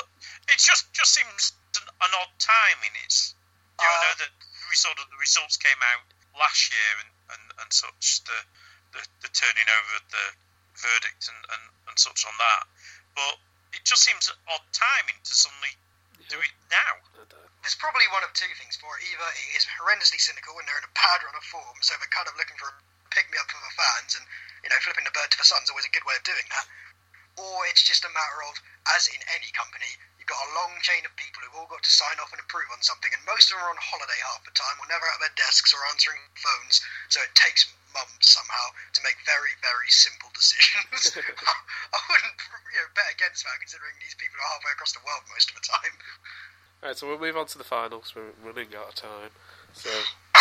It just just seems an, an odd timing. It's you know, I know Uh, that we saw that the results came out last year and, and, and such, the, the the turning over of the verdict and, and, and such on that. But it just seems an odd timing to suddenly do it now. I don't know. There's probably one of two things for it. Either it is horrendously cynical and they're in a bad run of form, so they're kind of looking for a pick-me-up for the fans, and, you know, flipping the bird to the sun is always a good way of doing that. Or it's just a matter of, as in any company, you've got a long chain of people who've all got to sign off and approve on something, and most of them are on holiday half the time, or never at their desks or answering phones, so it takes months somehow to make very, very simple decisions. I wouldn't, you know, bet against that, considering these people are halfway across the world most of the time. Alright, so we'll move on to the finals. We're running out of time. So,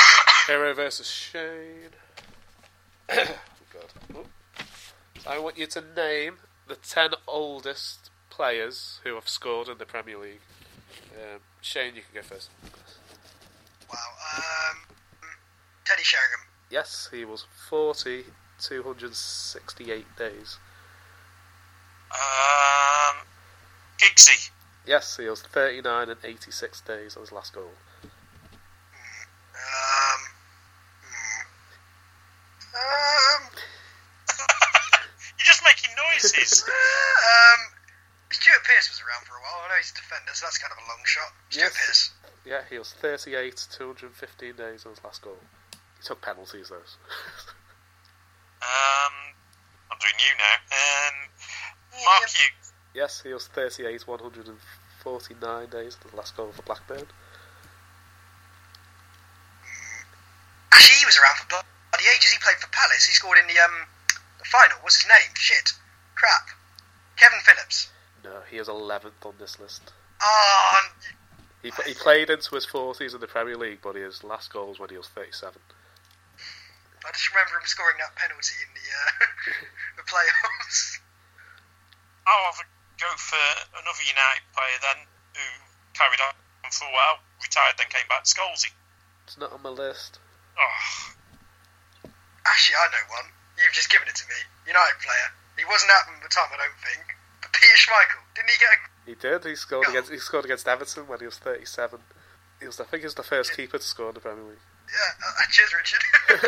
Hero versus Shane. Oh, God. Oh. So I want you to name the ten oldest players who have scored in the Premier League. Um, Shane, you can go first. Wow. Um, Teddy Sheringham. Yes, he was forty, two hundred sixty-eight days. Um, Giggsy. Yes, he was thirty-nine and eighty-six days on his last goal. Um, hmm. um, You're just making noises. um, Stuart Pearce was around for a while. I know he's a defender, so that's kind of a long shot. Stuart Yes. Pearce. Yeah, he was thirty-eight, two hundred fifteen days on his last goal. He took penalties, those. um, I'm doing you now. Um, Mark Hughes. Yes, he was thirty-eight, one hundred forty-nine days on his last goal for Blackburn. Actually, he was around for bloody ages. He played for Palace. He scored in the um the final. What's his name? Shit. Crap. Kevin Phillips. No, he was eleventh on this list. Oh, He he played into his forties in the Premier League, but his last goal was when he was thirty-seven. I just remember him scoring that penalty in the uh, the playoffs. I'll have a go for another United player then, who carried on for a while, retired, then came back. Scholesy. It's not on my list. Oh, Actually, I know one. You've just given it to me. United player. He wasn't at them at the time, I don't think. But Peter Schmeichel. Didn't he get a... He did. He scored No. against he scored against Everton when he was thirty-seven. He was, I think, he was the first keeper to score in the Premier League. Yeah, uh, cheers, Richard.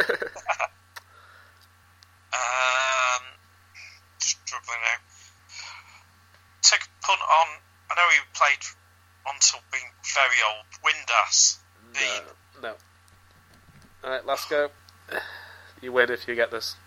um, struggling now. Take a punt on. I know he played until being very old. Windass. The, No, no. Alright, let's go. You win if you get this.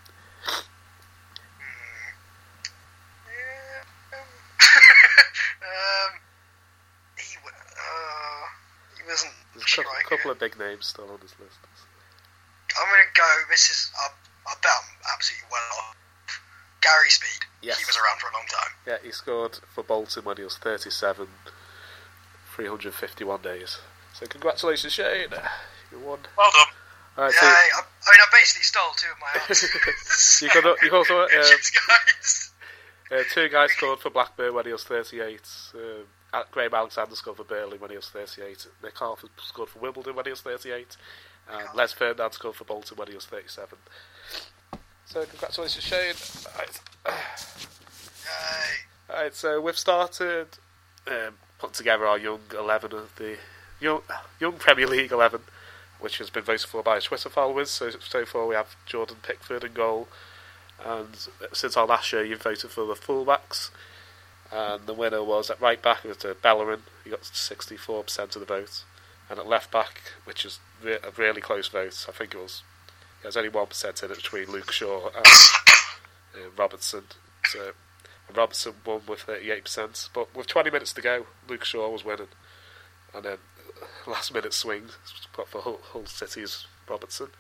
um, he, wa- uh, he wasn't There's a couple, striker. couple of big names still on this list. I'm going to go, this is, I, I bet I'm absolutely well off. Gary Speed. Yes. He was around for a long time. Yeah, he scored for Bolton when he was thirty-seven, three hundred fifty-one days. So congratulations, Shane. You won. well done. Alright, Yeah, so I, I mean, I basically stole two of my answers. you got you also uh, Cheers, guys. uh, two guys scored for Blackburn when he was thirty-eight. Uh, Graham Alexander scored for Burnley when he was thirty-eight. Nick Harford scored for Wimbledon when he was thirty-eight. And Les Ferdinand scored for Bolton when he was thirty-seven. So congratulations, Shane. Right. Yay. Alright, so we've started um, putting together our young eleven of the young young Premier League eleven, which has been voted for by our Twitter followers. So so far we have Jordan Pickford in goal, and since our last show you've voted for the fullbacks, and the winner was at right back, it was Bellerin. He got sixty-four percent of the vote, and at left back, which is re- a really close vote, I think it was there's only one percent in it between Luke Shaw and uh, Robertson. So Robertson won with thirty-eight percent, but with twenty minutes to go, Luke Shaw was winning, and then last minute swing got for Hull, Hull City's Robertson.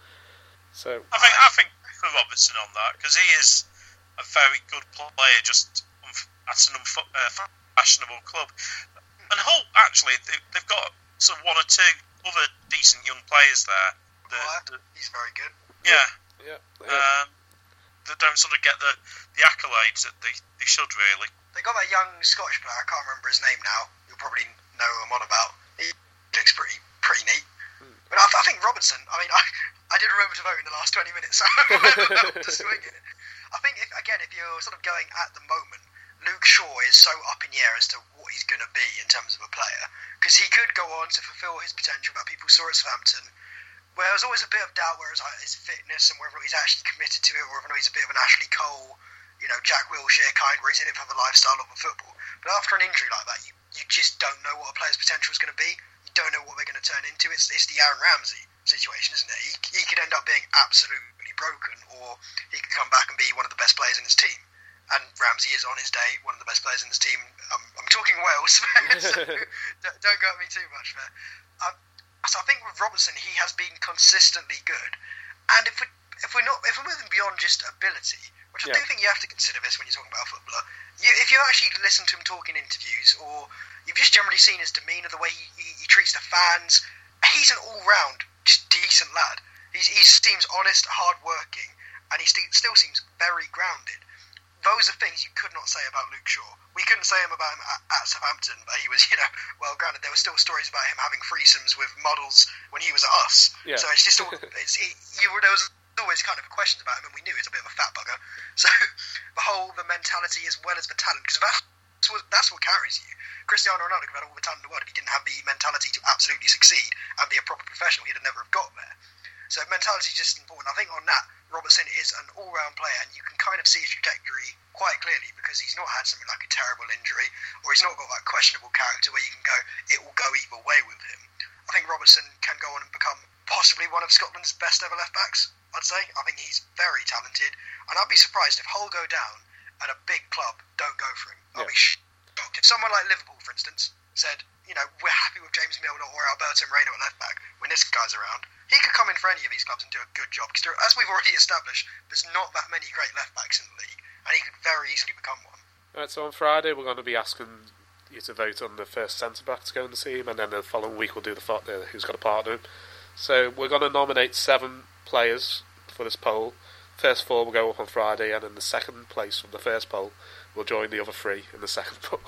So I think I think for Robertson on that, because he is a very good player, just at an unfashionable club. And Hull actually they, they've got sort of one or two other decent young players there. That, that, he's very good. Yeah, yeah. yeah. Um, that don't sort of get the, the accolades that they, they should really. They got that young Scottish player, I can't remember his name now. You'll probably know who I'm on about. He looks pretty pretty neat. Hmm. But I, I think Robertson, I mean, I, I did remember to vote in the last twenty minutes, so I don't know to swing it. I think, if, again, if you're sort of going at the moment, Luke Shaw is so up in the air as to what he's going to be in terms of a player. Because he could go on to fulfil his potential that people saw at Southampton, where there was always a bit of doubt where his fitness and whether he's actually committed to it, or whether he's a bit of an Ashley Cole, you know, Jack Wilshere kind, where he's in it for the lifestyle of the football. But after an injury like that, you, you just don't know what a player's potential is going to be. You don't know what they're going to turn into. It's, it's the Aaron Ramsey situation, isn't it? He, he could end up being absolutely broken, or he could come back and be one of the best players in his team. And Ramsey is on his day one of the best players in his team. Um, I'm talking Wales, so don't, don't go at me too much there. Um, so I think with Robertson, he has been consistently good. And if we if we're not if we're moving beyond just ability, which I yeah. do think you have to consider this when you're talking about a footballer, you, if you actually listen to him talk in interviews, or you've just generally seen his demeanour, the way he, he, he treats the fans, he's an all-round just decent lad. He's, he seems honest, hard-working, and he st- still seems very grounded. Those are things you could not say about Luke Shaw. We couldn't say him about him at, at Southampton, but he was, you know, well, granted, there were still stories about him having threesomes with models when he was at us. Yeah. So it's just all, it's, it, you, there was always kind of questions about him, and we knew he was a bit of a fat bugger. So the whole, the mentality as well as the talent, because that's what, that's what carries you. Cristiano Ronaldo could have all the talent in the world. If he didn't have the mentality to absolutely succeed and be a proper professional, he'd have never have got there. So mentality is just important. I think on that, Robertson is an all-round player, and you can kind of see his trajectory quite clearly, because he's not had something like a terrible injury, or he's not got that questionable character where you can go, it will go either way with him. I think Robertson can go on and become possibly one of Scotland's best ever left-backs, I'd say. I think he's very talented, and I'd be surprised if Hull go down and a big club don't go for him. I'll yeah. be shocked. If someone like Liverpool, for instance, said, you know, we're happy with James Milner or Alberto Moreno at left-back when this guy's around, he could come in for any of these clubs and do a good job, because as we've already established, there's not that many great left-backs in the league, and he could very easily become one. Right, so on Friday we're going to be asking you to vote on the first centre-back to go in the team, and then the following week we'll do the uh, who's got a partner. So we're going to nominate seven players for this poll. First four will go up on Friday, and in the second place from the first poll will join the other three in the second poll.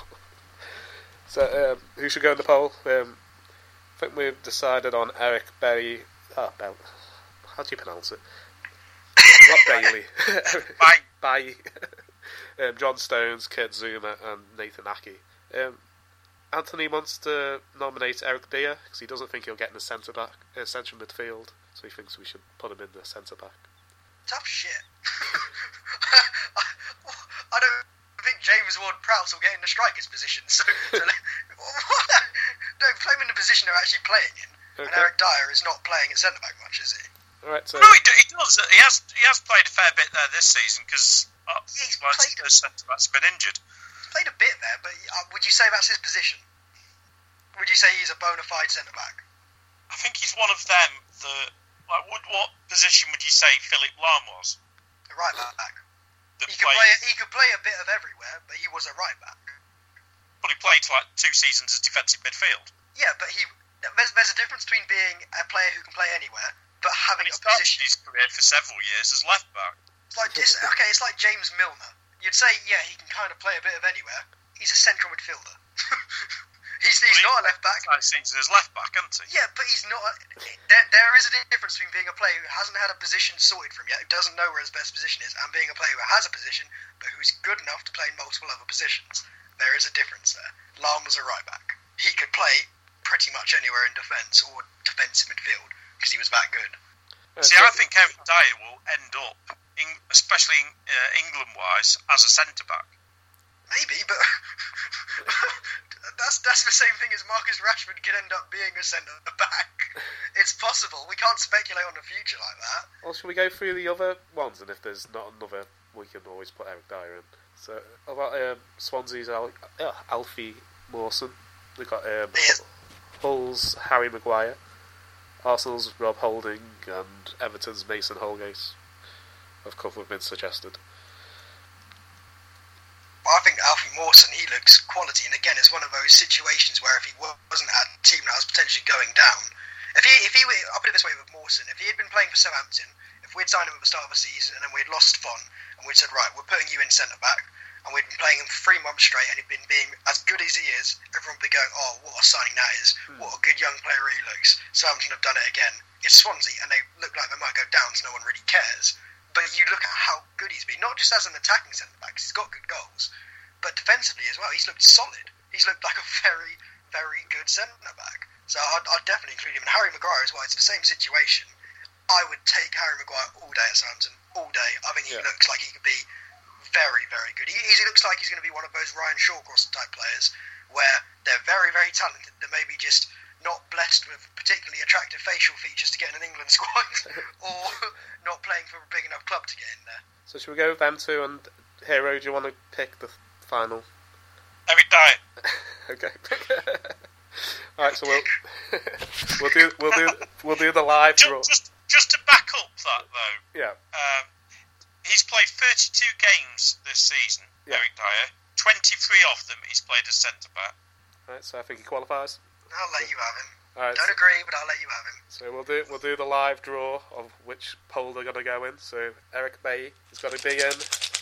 So um, who should go in the poll? Um, I think we've decided on Eric Berry. Oh, Bell. How do you pronounce it? Rob Bailey. Bye. Bye. um, John Stones, Kurt Zuma, and Nathan Aki. Um, Anthony wants to nominate Eric Dier because he doesn't think he'll get in the centre back, uh, central midfield, so he thinks we should put him in the centre back. Tough shit. I don't think James Ward-Prowse will get in the striker's position, so, so don't play him in the position they're actually playing in. Okay. And Eric Dier is not playing at centre back much, is he? All right, so no, he, he does. He has. He has played a fair bit there this season because uh, he's well, played. His centre back's been injured. He's played a bit there, but uh, would you say that's his position? Would you say he's a bona fide centre back? I think he's one of them. That like, would what position would you say Philip Lahm was? A right back. That he could played, play. He could play a bit of everywhere, but he was a right back. But he played like two seasons as defensive midfield. Yeah, but he. There's, there's a difference between being a player who can play anywhere, but having he a started position. his career for several years as left back. It's like this. Okay, it's like James Milner. You'd say, yeah, he can kind of play a bit of anywhere. He's a central midfielder. He's, he's not a left back. Last season as left back, isn't he? Yeah, but he's not. A, there, there is a difference between being a player who hasn't had a position sorted for him yet, who doesn't know where his best position is, and being a player who has a position but who's good enough to play in multiple other positions. There is a difference there. Lahm was a right back. He could play pretty much anywhere in defence or defensive midfield because he was that good. Uh, See, I think Eric Dyer will end up, in, especially uh, England-wise, as a centre-back. Maybe, but that's that's the same thing as Marcus Rashford could end up being a centre-back. It's possible. We can't speculate on the future like that. Well, shall we go through the other ones, and if there's not another, we can always put Eric Dyer in. So, about um, Swansea's Al- uh, Alfie Mawson. We've got um, Yes. Hull's Harry Maguire, Arsenal's Rob Holding, and Everton's Mason Holgate. A couple have been suggested. Well, I think Alfie Mawson, he looks quality, and again, it's one of those situations where if he wasn't at a team that was potentially going down, if he, if he, were, I'll put it this way with Mawson, if he had been playing for Southampton, if we'd signed him at the start of the season and then we'd lost Fon, and we'd said, right, we're putting you in centre back, and we'd been playing him for three months straight, and he'd been being as good as he is, everyone would be going, oh, what a signing that is, Hmm. what a good young player he looks. Southampton have done it again. It's Swansea, and they look like they might go down, so no one really cares. But you look at how good he's been, not just as an attacking centre back, 'cause he's got good goals, but defensively as well. He's looked solid. He's looked like a very, very good centre back. So I'd, I'd definitely include him. And Harry Maguire as well. It's the same situation. I would take Harry Maguire all day at Southampton, all day. I think he Yeah. looks like he could be very, very good. He, he looks like he's going to be one of those Ryan Shawcross type players where they're very, very talented. They're maybe just not blessed with particularly attractive facial features to get in an England squad, or not playing for a big enough club to get in there. So should we go with them two? And Hero, do you want to pick the final? Eric Dyer. Okay. All right. So we'll we'll do we'll do we'll do the live draw. Just, just, just to back up that though, Yeah. um, he's played thirty-two games this season. Yeah. Eric Dyer. twenty-three of them he's played as centre back. All right. So I think he qualifies. I'll let you have him. All right. Don't So, agree, but I'll let you have him. so we'll do we'll do the live draw of which poll they're going to go in. So Eric Bailly has got to be in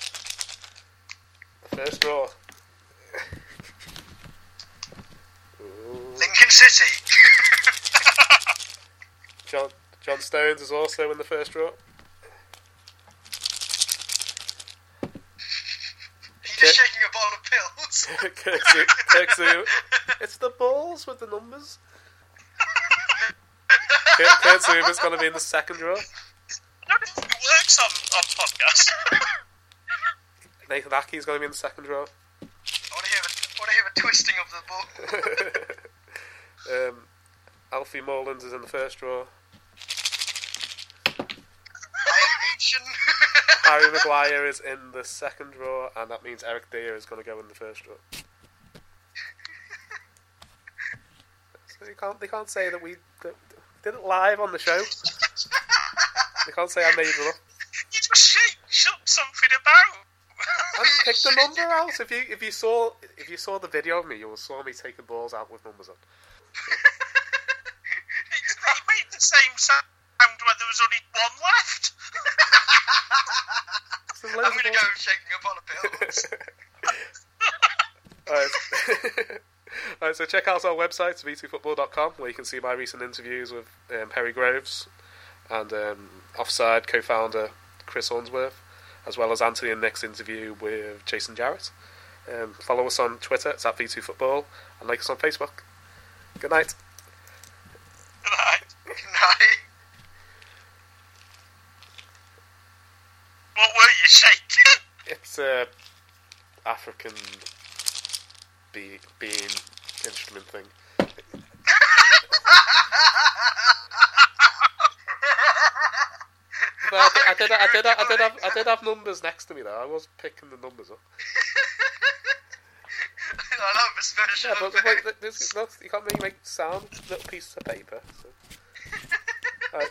the first draw. Ooh. Lincoln City. John John Stones is also in the first draw. He's just shaking a bottle of pills. Kirkzu, Kirkzu. It's the balls with the numbers. Kirkzu is going to be in the second draw. I don't know if it works on, on podcasts. Nathan Aki is going to be in the second draw. I want to hear the, I want to hear the twisting of the ball. um, Alfie Morlands is in the first draw. Harry Maguire is in the second draw, and that means Eric Dyer is going to go in the first draw. So you can't, they can't say that we that, did it live on the show. They can't say I made it up. You just shake, shut something about. And pick the number out. If you if you saw if you saw the video of me, you saw me taking balls out with numbers on. He made the same sound when there was only one left. I'm going to go shaking a bottle of pills. Alright. Alright, so check out our website, v two football dot com, where you can see my recent interviews with um, Perry Groves and um, Offside co-founder Chris Hornsworth, as well as Anthony and Nick's interview with Jason Jarrett. Um, follow us on Twitter, it's at v two football, and like us on Facebook. Good night. Good night. Good night. What were you shaking? It's a African be- being instrument thing. But I, I, did, I, did, I, did have, I did have numbers next to me though. I was picking the numbers up. I love this version Yeah, of but it. wait, this, this, you can't really make sound little pieces of paper. So.